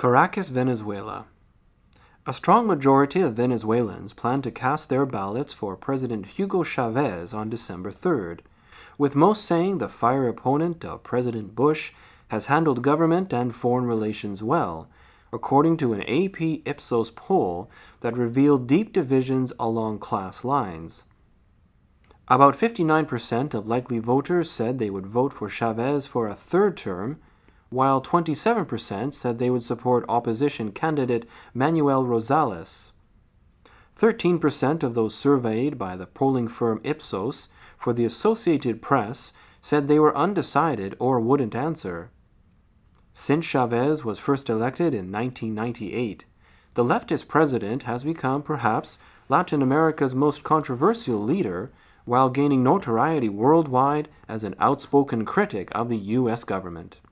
Caracas, Venezuela. A strong majority of Venezuelans plan to cast their ballots for President Hugo Chavez on December 3rd, with most saying the fire opponent of President Bush has handled government and foreign relations well, according to an AP Ipsos poll that revealed deep divisions along class lines. About 59% of likely voters said they would vote for Chavez for a third term, while 27% said they would support opposition candidate Manuel Rosales. 13% of those surveyed by the polling firm Ipsos for the Associated Press said they were undecided or wouldn't answer. Since Chavez was first elected in 1998, the leftist president has become perhaps Latin America's most controversial leader, while gaining notoriety worldwide as an outspoken critic of the U.S. government.